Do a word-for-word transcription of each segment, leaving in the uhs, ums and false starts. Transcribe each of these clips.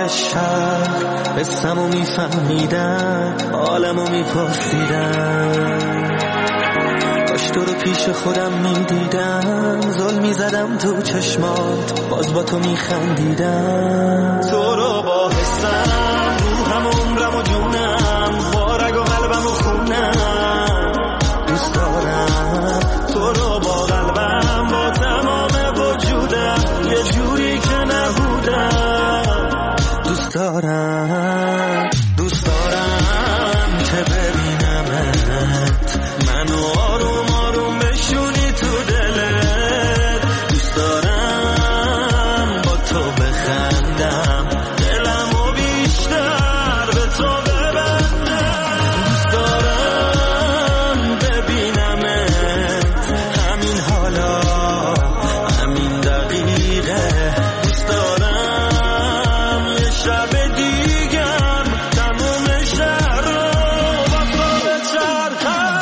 از شهر قصه‌مو میفهمیدن، حالمو میپرسیدن، کاش تو رو پیش خودم میدیدم، ظلم میزدم تو چشمات باز با تو میخندیدم. تو رو با حسم روحم و عمرم و جونم، با رگ و قلبم و خونم دوست دارم. تو رو با قلبم با تمام وجودم، یه جوری که نبودم دوست دارم. دوست دارم که ببینمت، منو آروم آروم بشونی تو دلت. دوست دارم با تو بخندم، دلمو بیشتر به تو ببندم. دوست دارم ببینمت همین حالا، همین دقیقه. دوست دارم یه شب دیگم تموم شهر رو با تو بچرخم.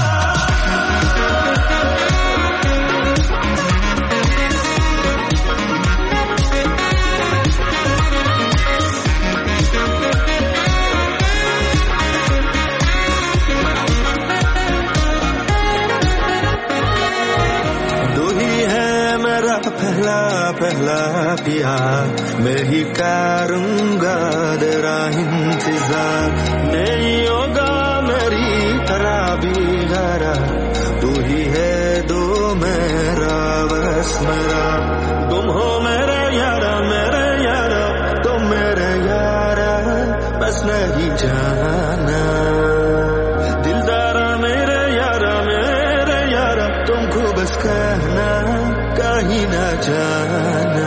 तू ही है मेरा पहला पहला प्यार, मैं ही करूँगा तेरा इंतजार। नहीं होगा मेरी तरह बिगाड़ा, तू ही है दो मेरा बस मेरा। तुम हो मेरे यारा मेरे यारा, तुम मेरे यारा बस नहीं जाना। दिलदारा मेरे यारा मेरे यारा, तुमको बस कहना कहीं ना जाना।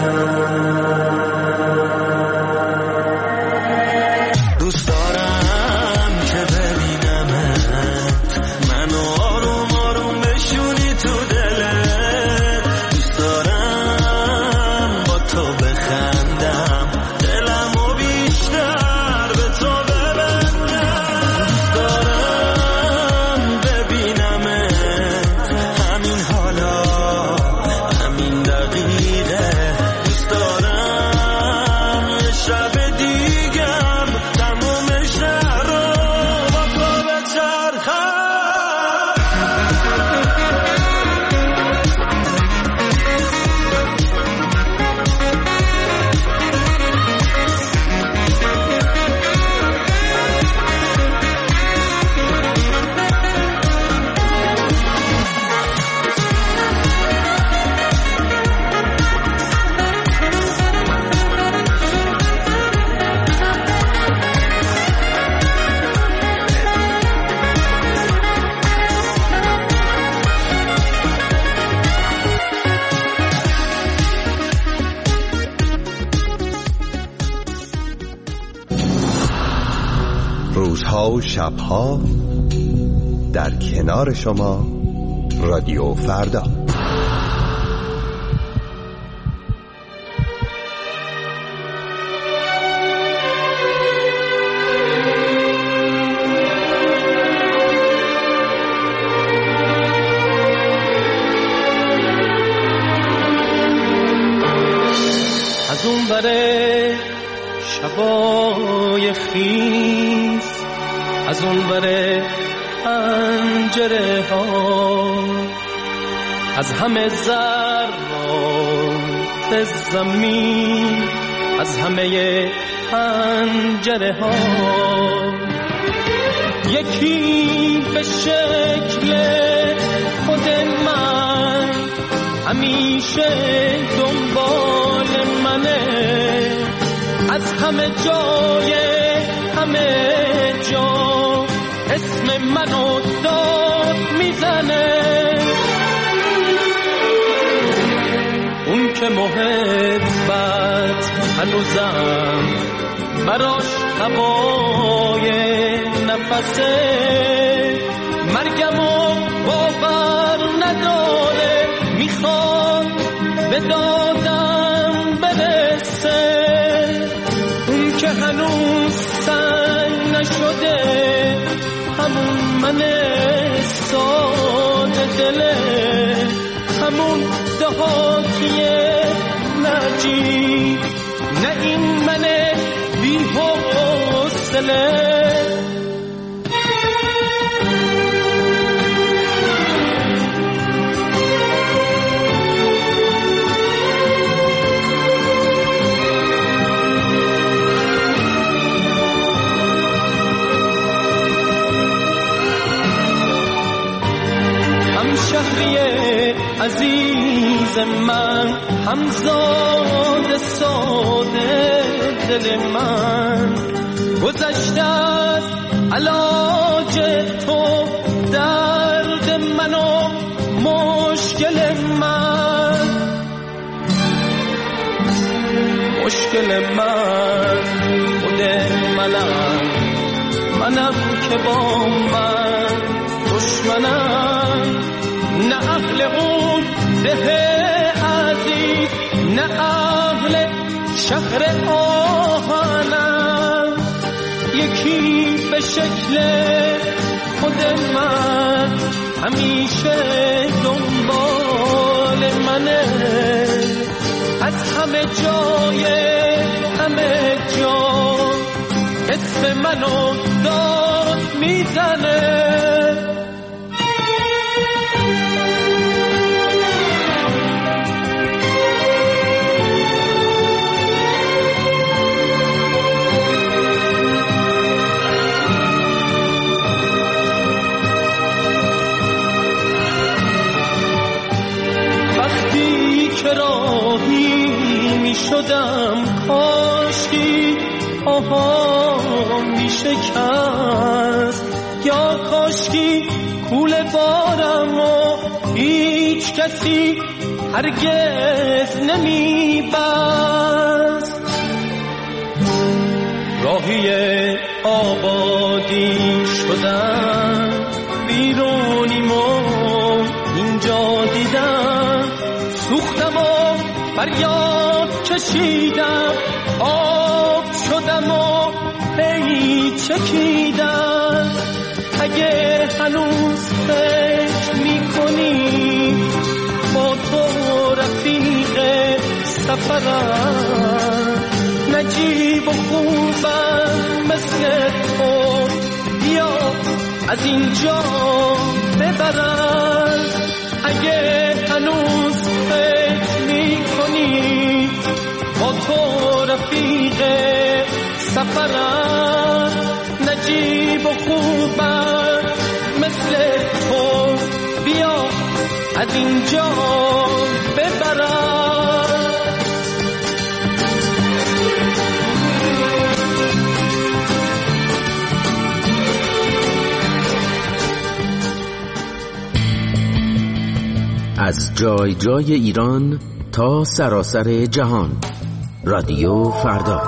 دوست دارم که ببینمت، منو آروم آروم بشونی تو دلت. دوست دارم با تو بخندم، دلمو بیشتر به تو ببندم. دوست دارم ببینمت همین حالا، همین دقیقه. دوست دارم یه شب دیگم تموم شهر رو با تو بچرخم. روزها و شبها در کنار شما، رادیو فردا. از اون بره شبای خیز، از اون بره پنجره ها، از همه ذرات زمین، از همه پنجره ها. یکی به شکل خود من همیشه دنبال منه، از همه جای همه جا اسم منو داد میزنه. اون که محبت هنوزم براش هوای نفسه، مرگمو باور نداره، میخواد به دادم برسه. اون که هنوز سنگ نشده، همون من ساده دله، همون دهاتی نجیب، نه این من دله شهری عزیز من، همزاد ساده دل من، گذشته از علاج تو درد من و مشکل من، مشکل من خود منم، منم که با من دشمنم، نه اهل اون ده عزیز، نه اهل شهر آهنم، یکی به شکل خود من همیشه دنبال منه، از همه جای همه جا اسم منو داد میزنه. شدم کاشکی آها می شکست، یا کاشکی کوله بارم و هیچ کسی هرگز نمی بست، راهی آبادی شدم بیرونیم و اینجا دیدم، سوختم و فریاد کشیدم، آب شدم و هی چکیدم، اگه هنوز فکر میکنی با تو رفیق سفرم، نجیب و خوبم مثل تو، بیا از اینجا ببرم، اگه هنوز فکر میکنی با تو رفیق سفرم، نجیب و خوبم مثل تو، بیا از اینجا ببرم. از جای جای ایران تا سراسر جهان، رادیو فردا.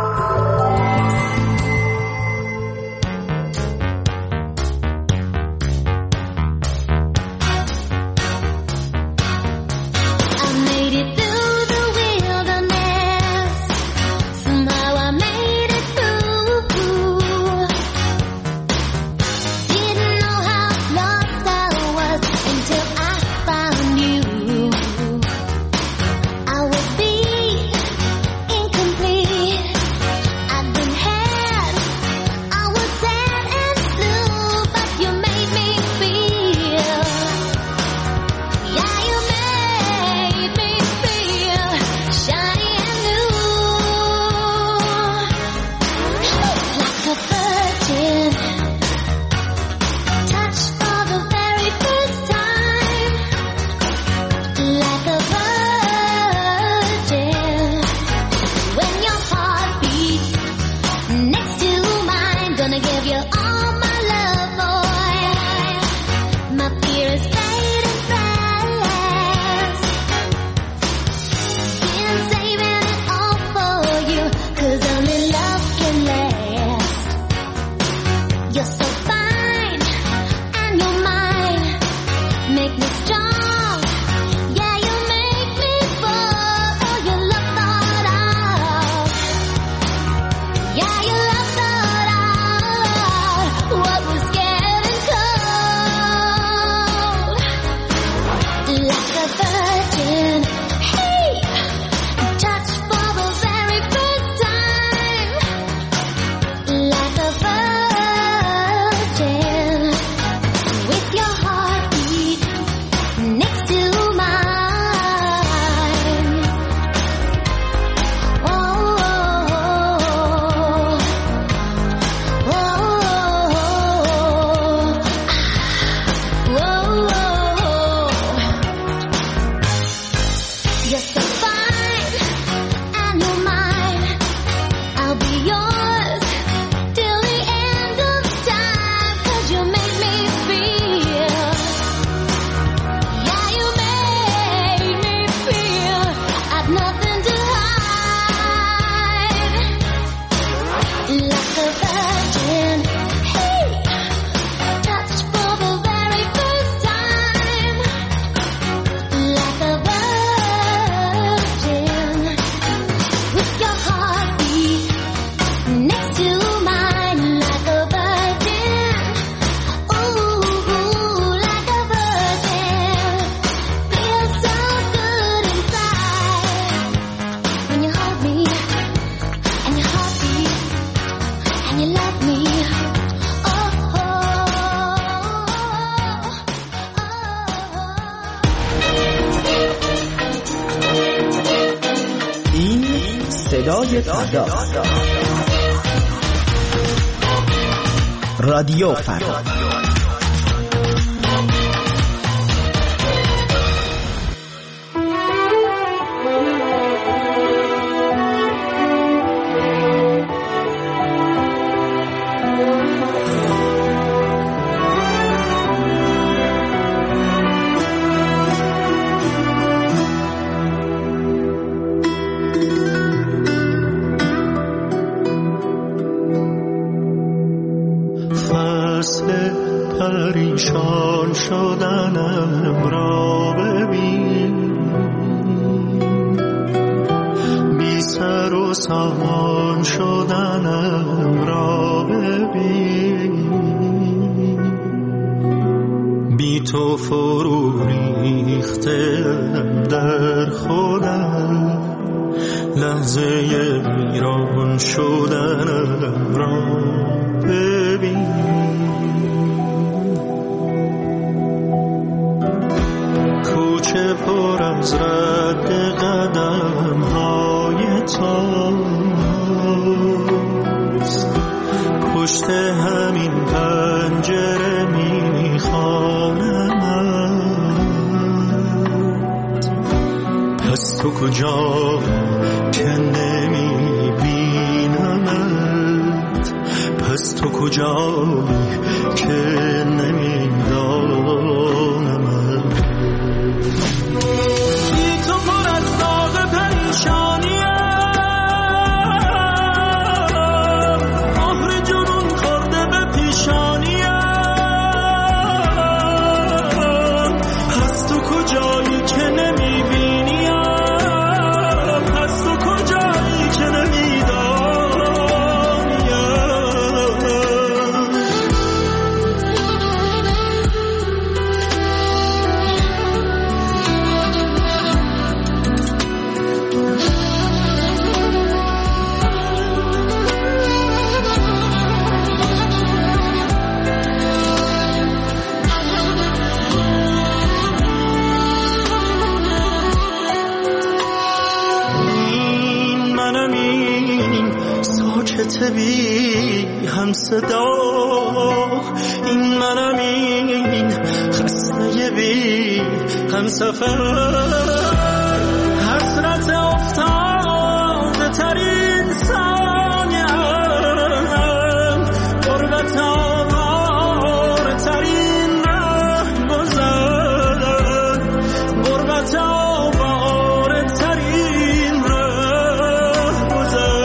فردا. رادیو فردا. پریشان شدنم را ببین، بی سر و سامان شدنم را ببین، بی تو فرو ریختم در خودم، لحظه ویران شدنم را ببین. کوچه پر از رد قدم های تاست، پشت همین پنجره میخوانمت. پس تو کجا که نمیبینمت، پس تو کجا که نمیدانمت. بی هم صدا، این منم، این خسته بی هم سفر، حسرت افتاده ترین ثانیم، غربت آوار ترین ره گذر، غربت آوار ترین ره گذر.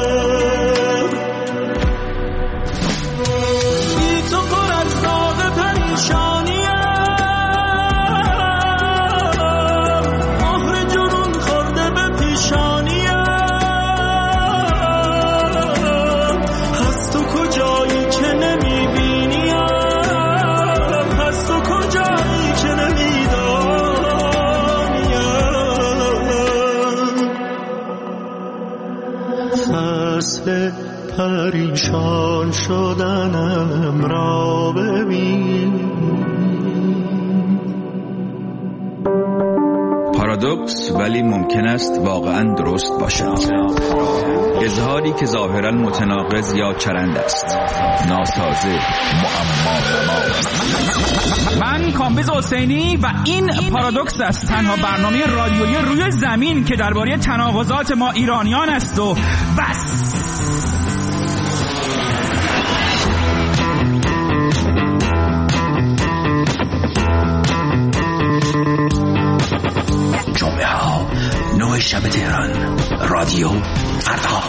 پریشان شدنم را ببین. پارادوکس ولی ممکن است واقعا درست باشد. اظهاری که ظاهرا متناقض یا چرند است، ناسازه، معما. من کامبیز حسینی و این پارادوکس است، تنها برنامه رادیویی روی زمین که درباره تناقضات ما ایرانیان است و بس. جمعه ها نه شب تهران، رادیو فردا.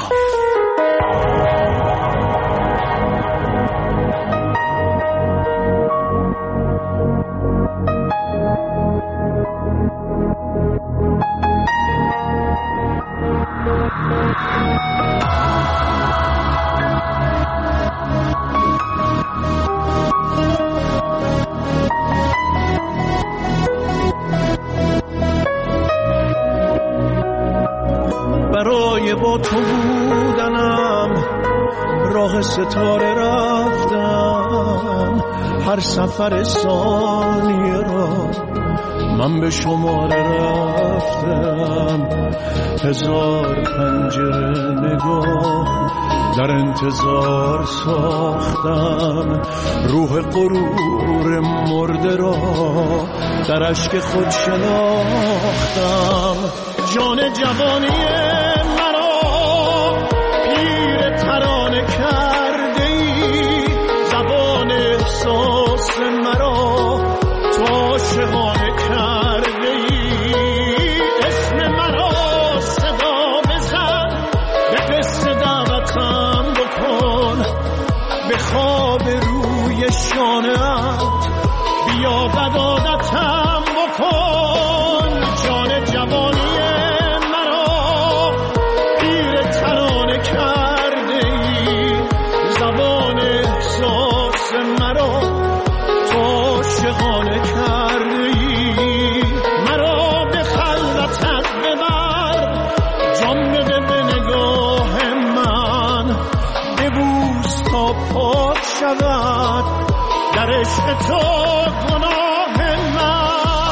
برای با تو بودنم راه ستاره رفتم، من هر سفر ثانیه را من به شماره رفتم، هزار پنجره نگاه در انتظار ساختم، روح غرور مرده را در اشک خود شناختم. جان جوانی مرا پیر ترانه کرده ای، زبان احساس مرا تو عاشقانه کرده ای، اسم مرا صدا بزن، به قصه دعوتم بکن، به خواب روی شانه‌ات بیا بدادتم بکن. جان جوانی مرا پیر ترانه کرده ای، زبان احساس مرا تو عاشقانه کرده ای، مرا به خلوتت ببر، جان بده به نگاه من، ببوس تا پاک شود در عشق تو گناه من.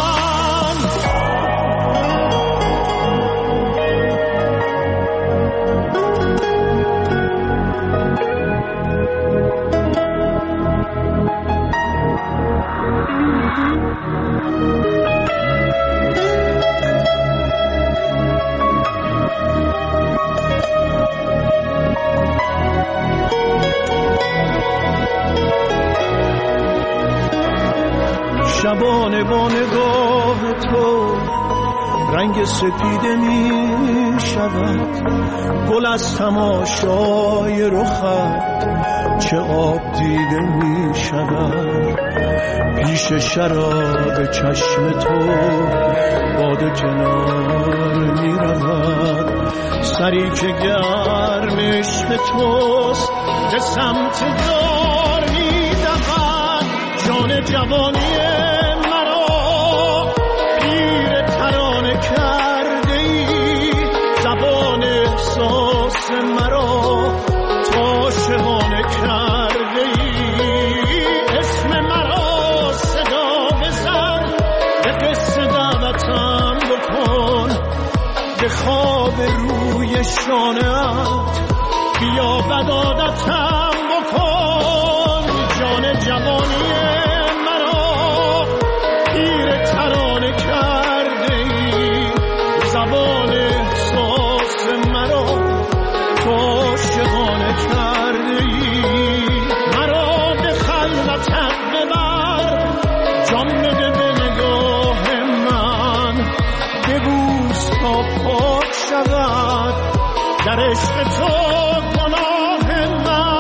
شبانه با نگاه تو رنگ سپیده می شود، گل از تماشای رخت چه آب دیده می شود، پیش شراب چشم تو باد کنار می رود، سری که گرم عشق توست به سمت دار می دود. جان جوانی مرا پیر ترانه کرده ای، زبان احساس مرا تو عاشقانه کرده ای، اسم مرا صدا بزن، به قصه دعوتم بکن، به خواب روی شانه‌ات بیا بدادتم بکن. جان جوانی مرا پیر ترانه کرده ای، زبان احساس مرا تو عاشقانه کرده ای، مرا به خلوتت ببر، جان بده به نگاه من، ببوس تا پاک شود در عشق تو گناه من.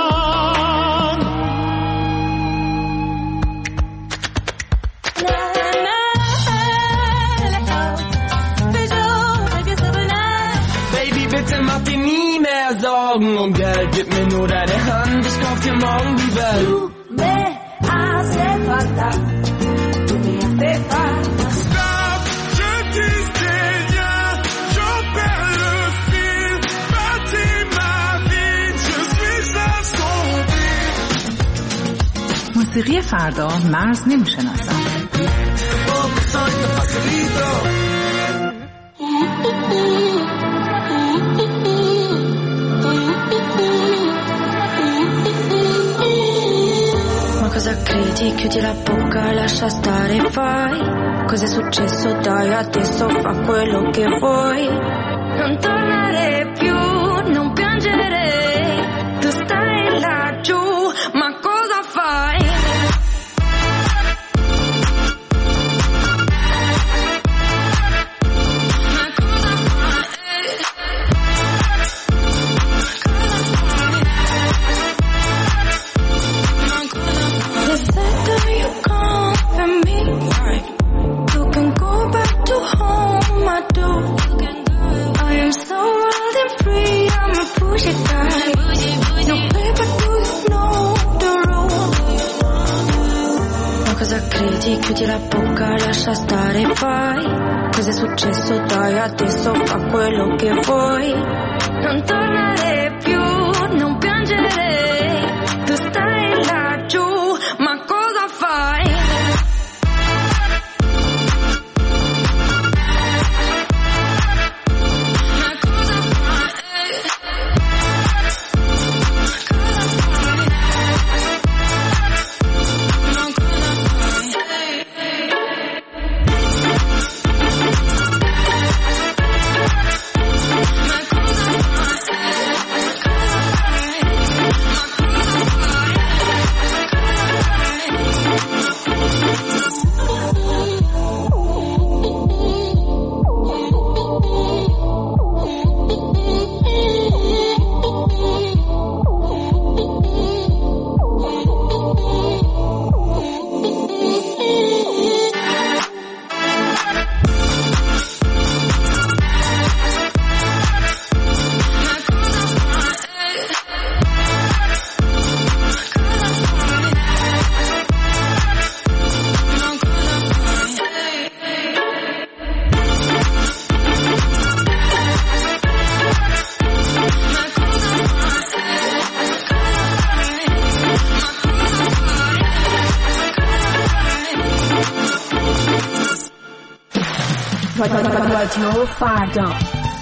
Augen und Geld, gib mir nur deine Hand, ich kauf dir morgen die Welt. Du me hace falta, tu me hace falta. Stop, je disais rien, j'en perds le fil, bâtis ma vie, je suis assombri. موسیقی فردا مرز نمیشناسم. Cosa credi? Chiudi la bocca, lascia stare, fai. Cos'è successo? Dai, adesso fa quello che vuoi. Non tornare più, non piangere. Tu stai laggiù, ma cosa fai? Chiudi la bocca, lascia stare, fai. Cos'è successo? Dai, adesso fa quello che vuoi. Non tornare più, non piangere. Tu stai laggiù, ma cosa رادیو فردا.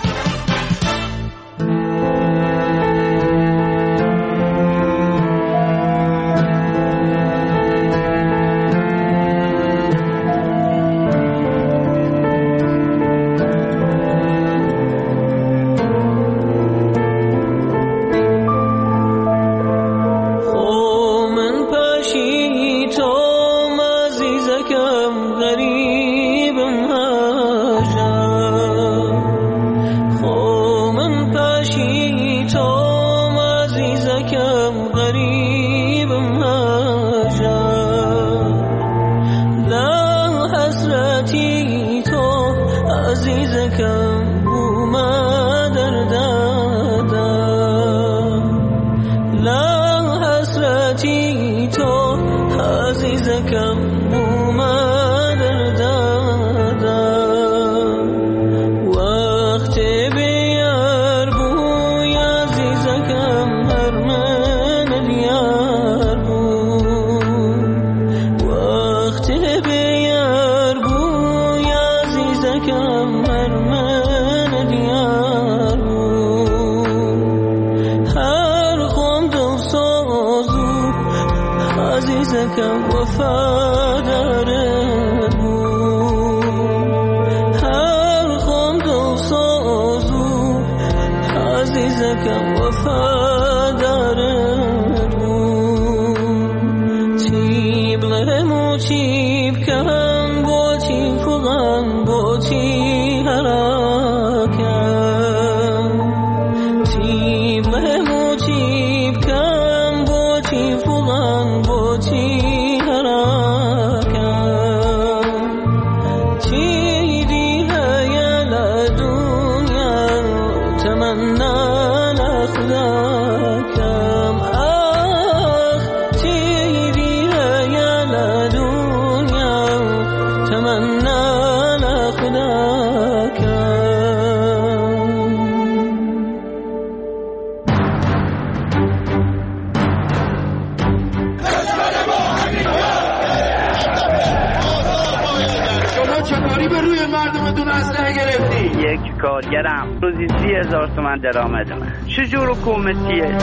کارگرم روزی سی هزار تومن درآمدم. چجور حکومتیه؟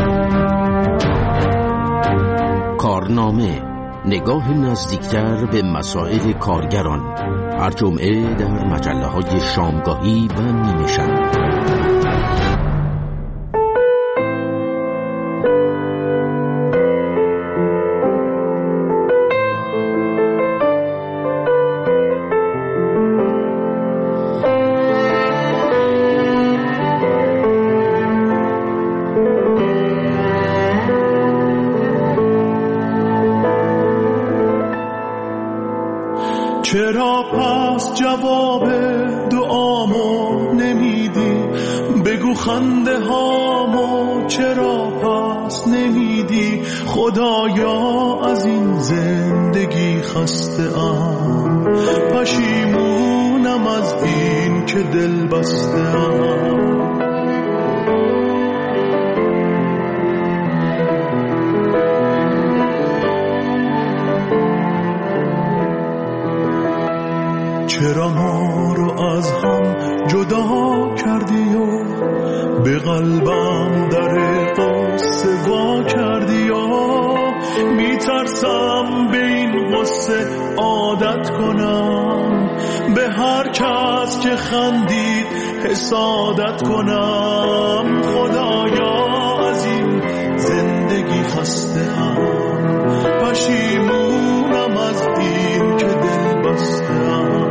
کارنامه، نگاه نزدیکتر به مسائل کارگران، هر جمعه در مجله های شامگاهی و نیمه شب. چرا پس جواب دعامو نمیدی؟ بگو خنده هامو چرا پس نمیدی؟ خدایا از این زندگی خسته ام، پشیمونم از این که دل بسته ام. چرا ما رو از هم جدا کردی و به قلبم در قصه وا کردی و میترسم به این قصه عادت کنم، به هر کس که خندید حسادت کنم. خدایا از این زندگی خسته ام، پشیمونم از این که دل بسته ام.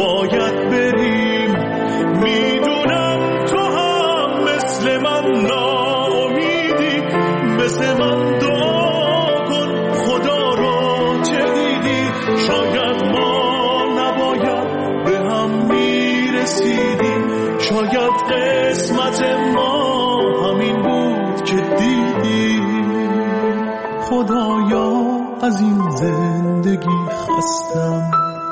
باید بریم، میدونم تو هم مثل من رسیدیم. شاید قسمت ما همین بود که دیدیم. خدایا از این زندگی خستم،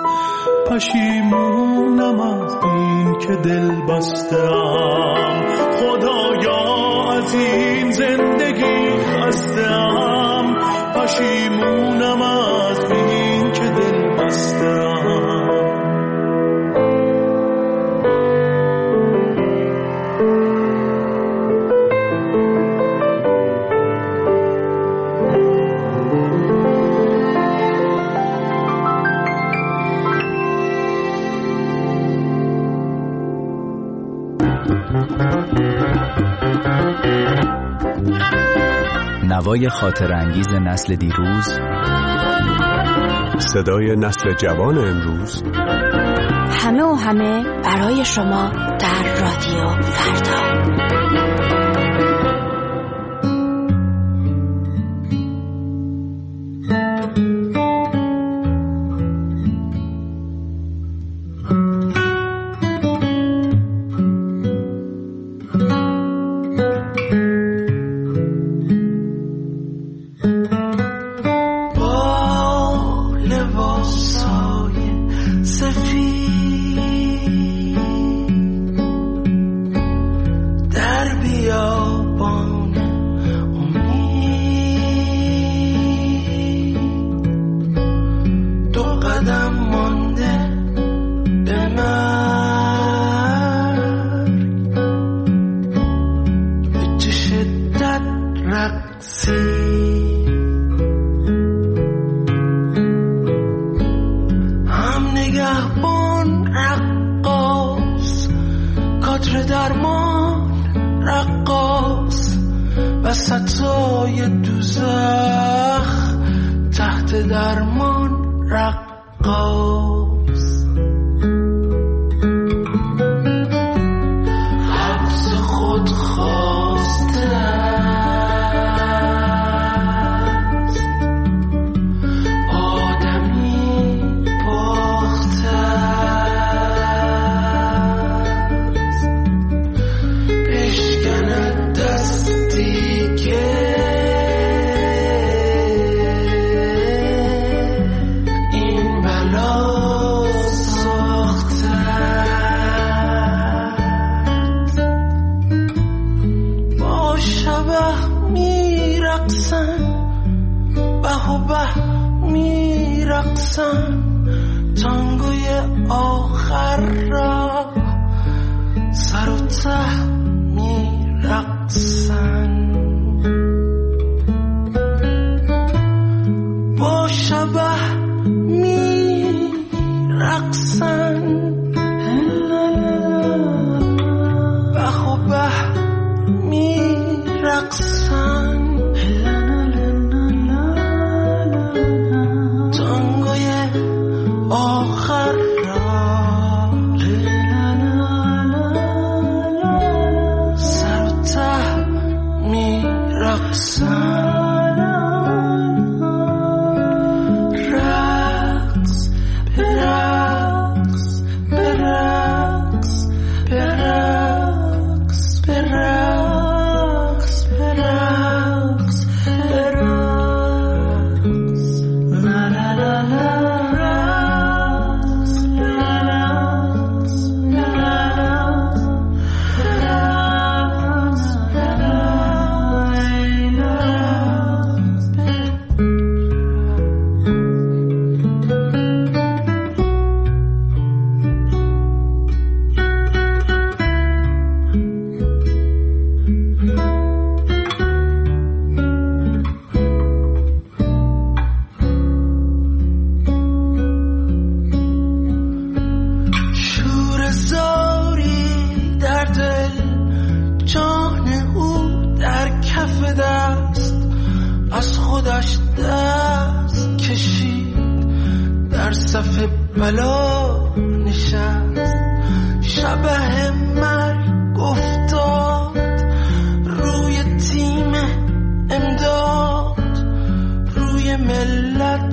پشیمونم از این که دل بستم. خدایا از این زندگی خستم، پشیمونم از این که دل بستم. نوای خاطر انگیز نسل دیروز، صدای نسل جوان امروز، همه و همه برای شما در رادیو فردا.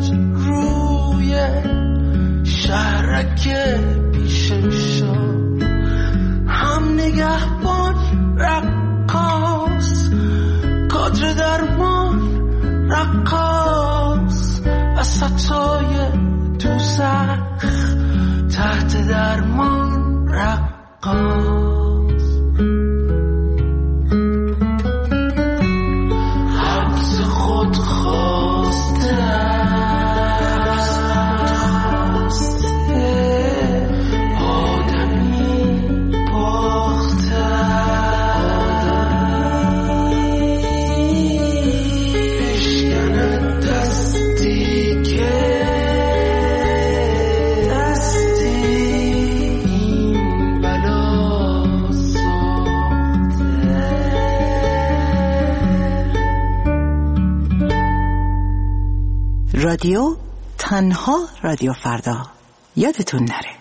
شهرک پیشم شد سخت تحت درمان رقاص حبس خود خواسته رادیو تنها رادیو فردا، یادتون نره.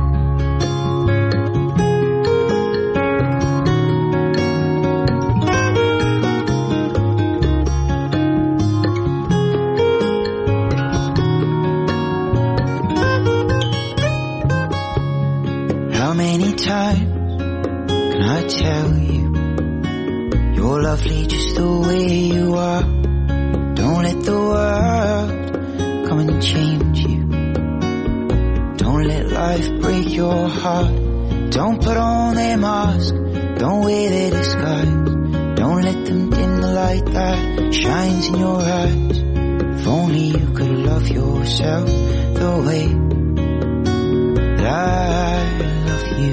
How many times can I tell you you're lovely just the way you are? Don't let the world come and change you. Don't let life break your heart. Don't put on their mask. Don't wear their disguise. Don't let them dim the light that shines in your eyes. If only you could love yourself the way that I love you.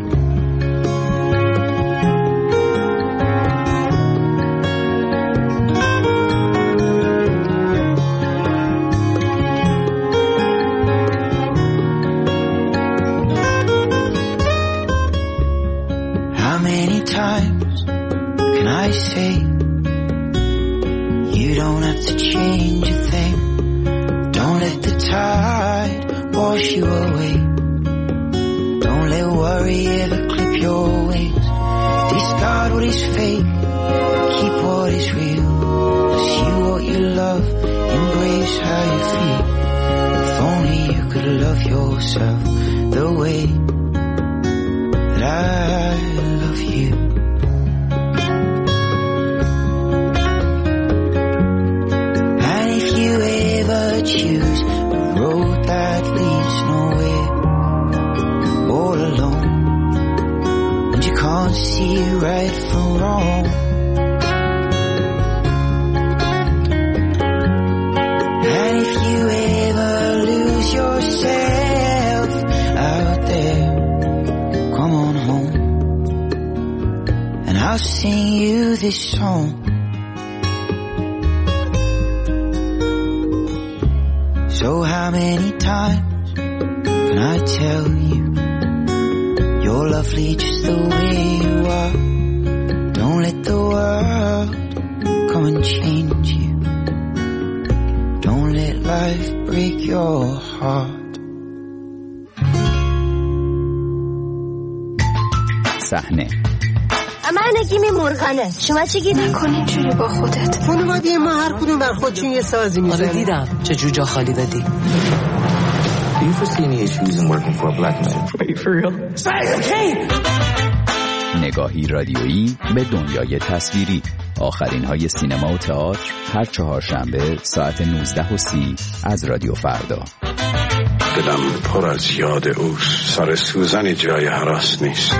صحنه من نگیمی مرغانه. شما چی گیری؟ نکنی جوری با خودت. خانواده ما هر کدوم بر خودشون یه سازی میزنه. آره دیدم چه جور جا خالی دادی. Do you foresee any issues in working for a black man? Wait, for real? نگاهی رادیویی به دنیای تصویری. آخرین های سینما و تئاتر هر چهارشنبه ساعت نوزده و سی از رادیو فردا. دلم پر از یاد اوست. سر سوزنی جای هراس نیست.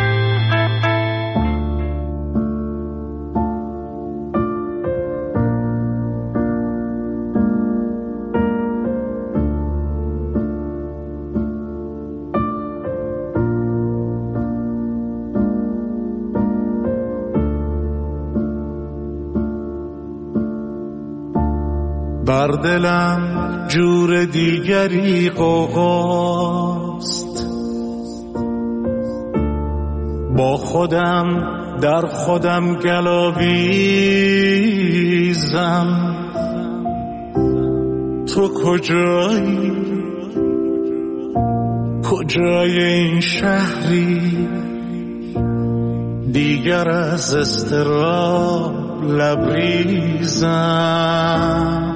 بر دلم جور دیگری قوقاست، با خودم در خودم گلاویزم. تو کجایی؟ کجای این شهری؟ دیگر از اضطراب لبریزم.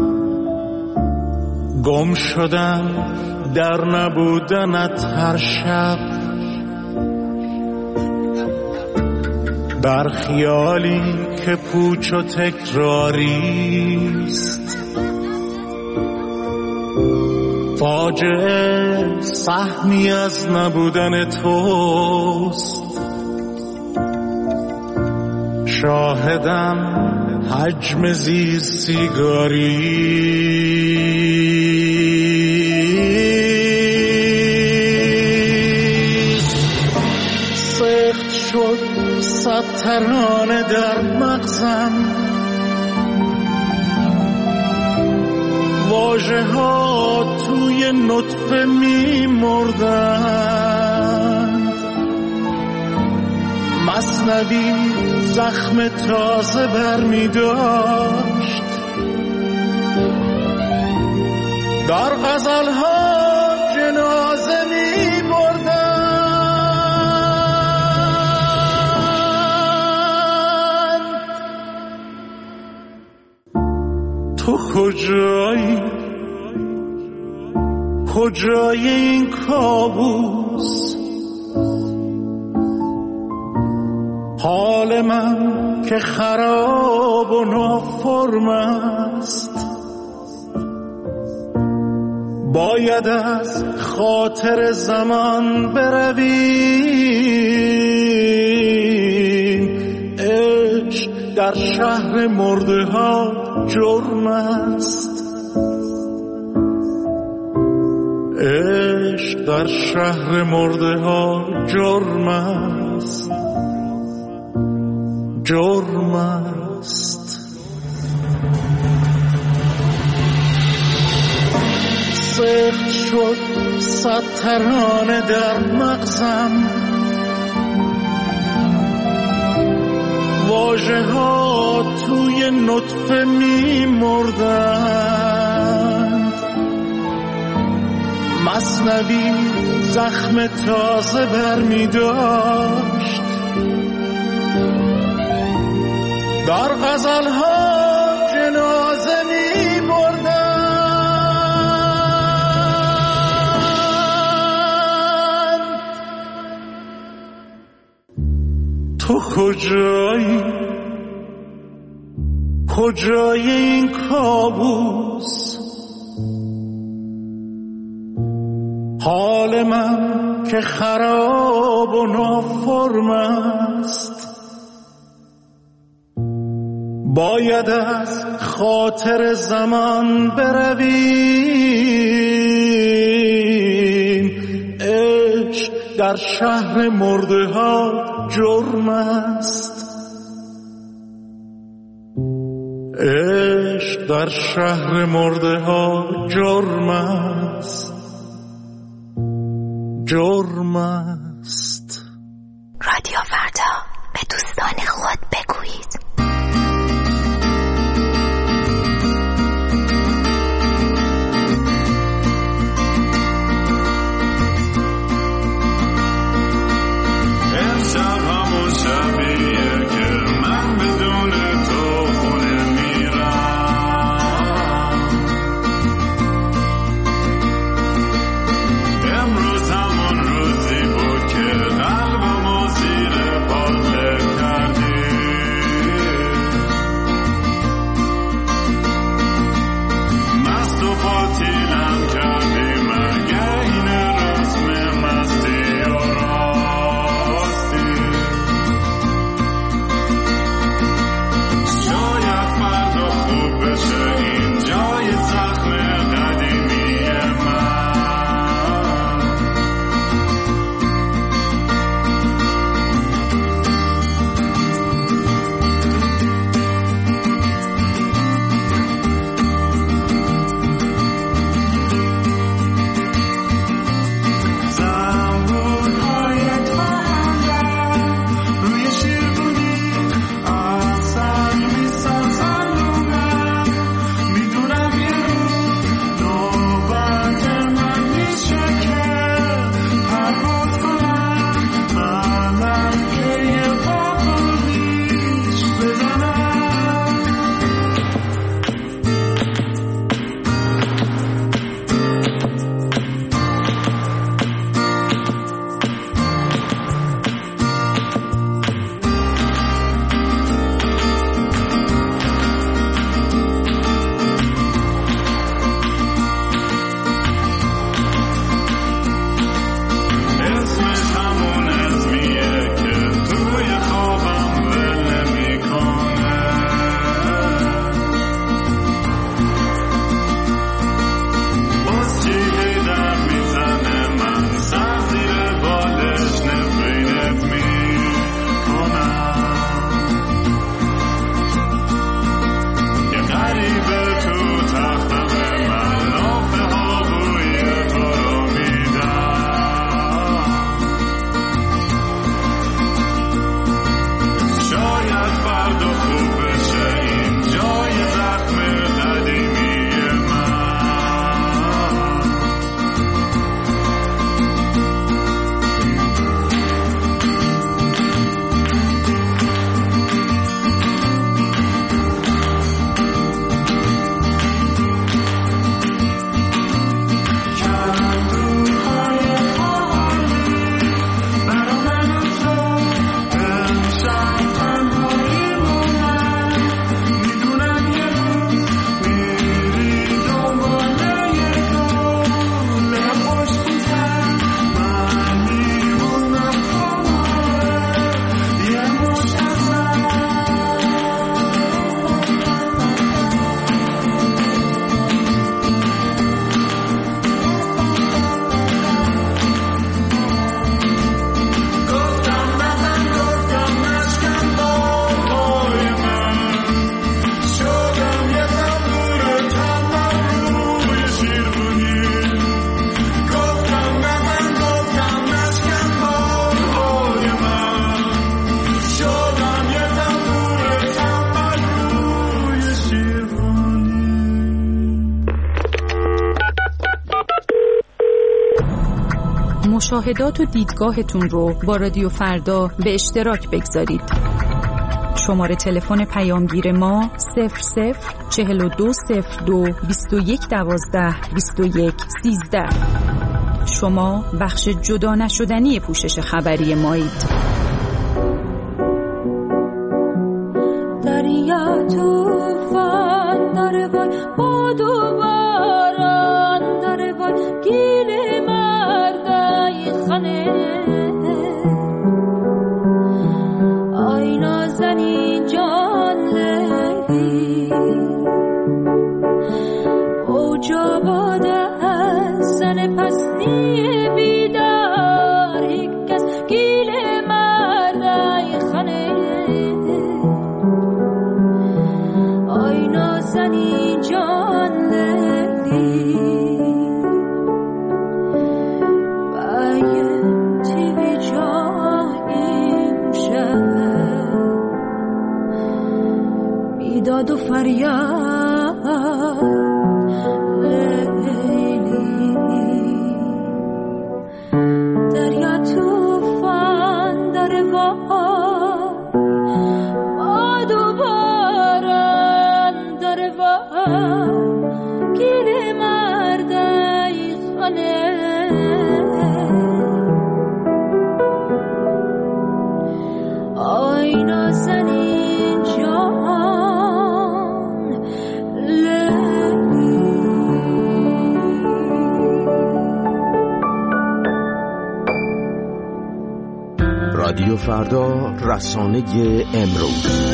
گم شدم در نبودنت هر شب، بر خیالی که پوچ و تکراریست. فاجعه سهمی از نبودن توست، شاهدم حجم زیر سیگاری. سخت شد صد ترانه در مغزم، واژه ها توی نطفه می مردند. مثنوی زخم تازه بر می داشت، در غزل ها جنازه می بردند. تو کجایی؟ کجای این کابوس؟ حال من که خراب و نافرم است، باید از خاطر زمان برویم. عشق در شهر مرده ها جرم است، عشق در شهر مرده ها جرم است، جرم است. سخت شد صد ترانه در مغزم، واژه ها توی نطفه می مردند. مثنوی زخم تازه بر می داشت، در غزل ها جنازه می بردند. تو کجایی؟ کجای این کابوس؟ حال من که خراب و نافرم است، باید از خاطر زمان برویم. عشق در شهر مرده ها جرم است، عشق در شهر مرده ها جرم است، جرم است. رادیو فردا، به دوستان خود بگویید. امشب همون شبیه که من بدون تو خونه میرم. امروز همون روزی بود که قلبمو زیر پاله کردی. مشاهدات و دیدگاهتون رو با رادیو فردا به اشتراک بگذارید. شماره تلفن پیامگیر ما صفر صفر چهل و دو صفر دو بیست و یک دوازده بیست و یک سیزده. شما بخش جدا نشدنی پوشش خبری مایید. دریا توفان داره وای، باد و باران داره وای، گیل مردای خانه آینا زنی جان لهی اوجا باده زن پسنی بیدار یک کس گیل مردای خانه آینا زنی جان لهی باید تیوی جاییم شد بیداد و فریاد لیلی دریا توفان داره وای، باد و باران داره وای، گیل مردای خانه آینا زنی جان لیلی. رادیو فردا، رسانه امروز.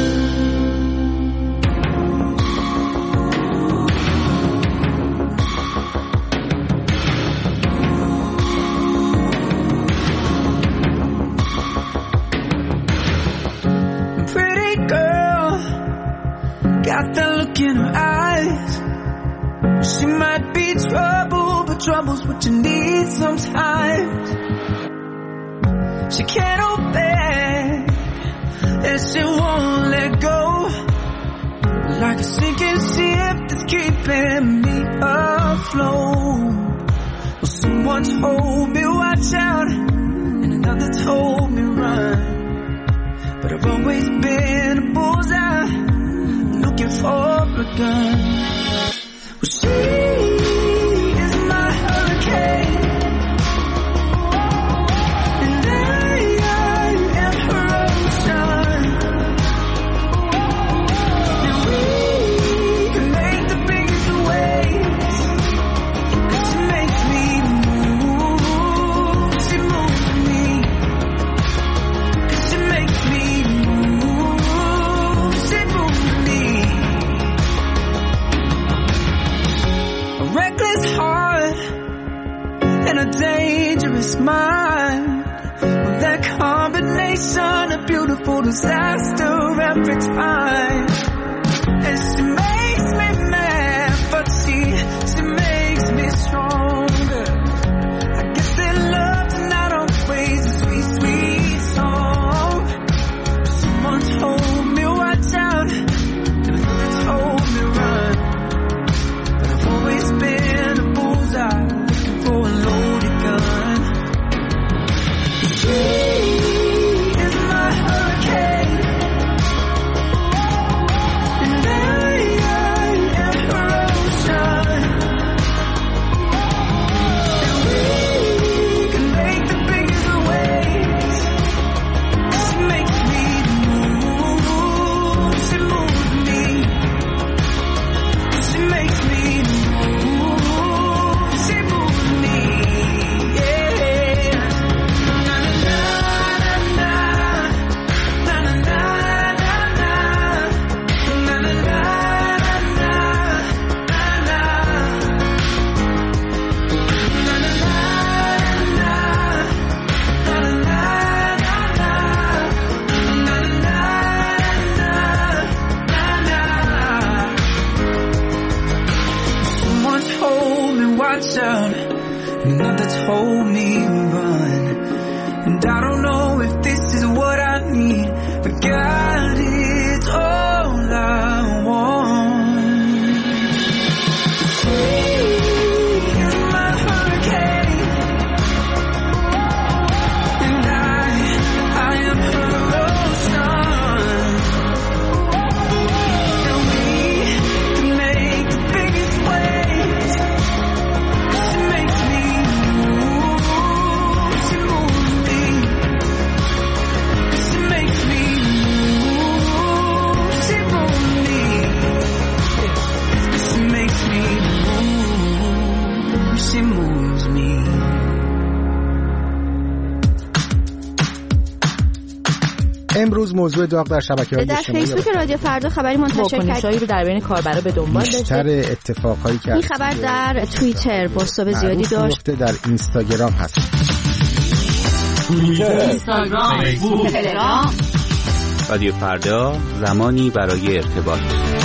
Got that look in her eyes. She might be trouble, but trouble's what you need sometimes. She can't hold back, and she won't let go. Like a sinking ship that's keeping me afloat. Well, someone told me watch out, and another told me run. But I've always been a bullseye, looking for a gun. Well, she is my hurricane, and I, I am her ocean. And we can make the biggest waves, 'cause she makes me move. She moves me, 'cause she makes me move. She moves me. A reckless heart and a dangerous mind, with that combination of beautiful disaster every time. And she makes me mad, but she, she makes me stronger. I guess that love's not always a sweet, sweet song. Someone told me watch out, and another told me run. But I've always been a bullseye, looking for a loaded gun. She is my hurricane, and I امروز موضوع داغ در شبکه‌های در فیسبوک رادیو فردا خبری منتشر کرد. واکنش‌هایی رو در بین کاربرا به دنبال داشت. بیشتر اتفاقایی که این خبر در توییتر بازتاب زیادی داشت. در اینستاگرام هست. توییتر، اینستاگرام، فیسبوک، تلگرام. رادیو فردا، زمانی برای ارتباط.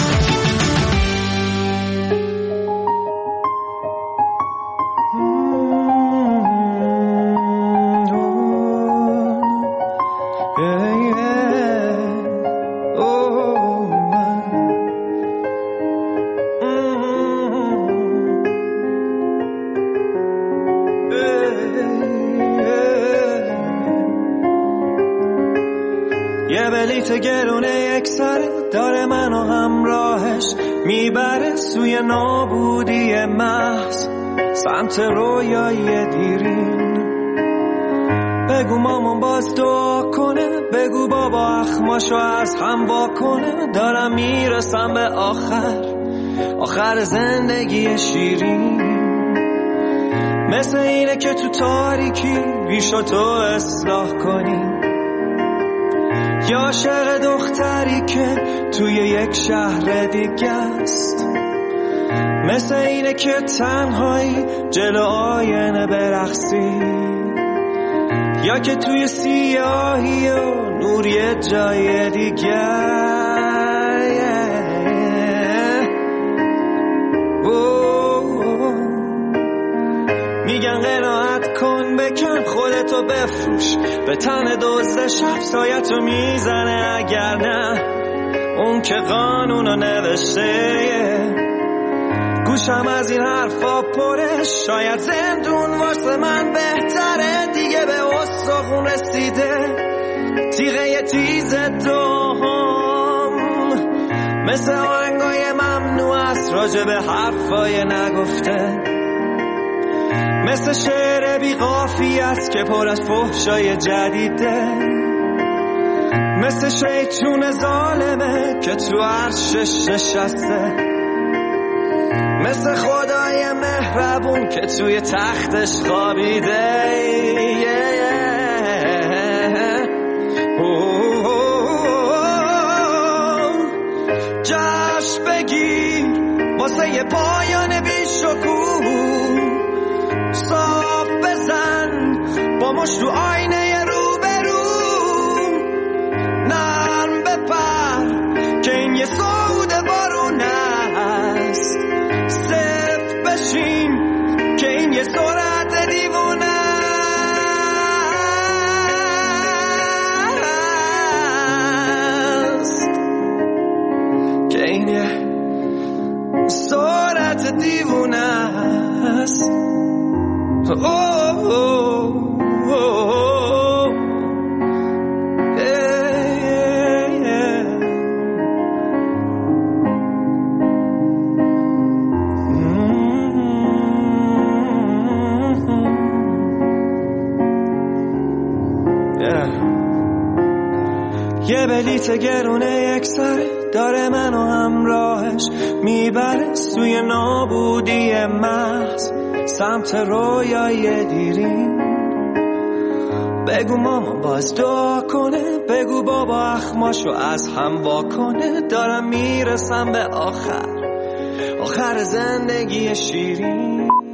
داره منو همراهش میبره سوی نابودی محض، سمت رویای دیرین. بگو مامان باز دعا کنه، بگو بابا اخماشو از هم واکنه. دارم میرسم به آخر، آخر زندگی شیرین. مثل اینه که تو تاریکی ریشو تو اصلاح کنی، یا عاشق دختری که توی یک شهر دیگه است. مثل اینه که تنهایی جلو آینه برقصی، یا که توی سیاهی و نور یه جای دیگه. میگن قناعت کن، بکن خودتو بفروش، به تن دزد شب سایتو میزنه. اگر نه اون که قانونو نوشته، گوشم از این حرفا پره. شاید زندون واسه من بهتره، دیگه به استخون رسیده تیغه تیز دوم. مثل آهنگای ممنوع است راجع به حرفای نگفته، مثل شعر بی قافیه است که پر از فحشای جدیده، مثل شیطون ظالمه که تو عرشش نشسته، مثل خدای مهربون که توی تختش خوابیده. جشن بگیر واسه یه پایان بی شکوه، صاف بزن با مشت رو آینه رو برو، نرم بپر که این یه صعود بارون است، صفت بشین که این یه سرعت دیوونه است، که این یه سرعت دیوونه است. Oh, oh, oh, oh. Yeah, yeah, yeah. Mm-hmm. Yeah. یه بلیت گرونه یک سره داره منو همراهش میبره سوی نابودی محض، سمت رویای دیرین. بگو مامان باز دعا کنه، بگو بابا اخماشو از هم واکنه. دارم میرسم به آخر، آخر زندگی شیرین.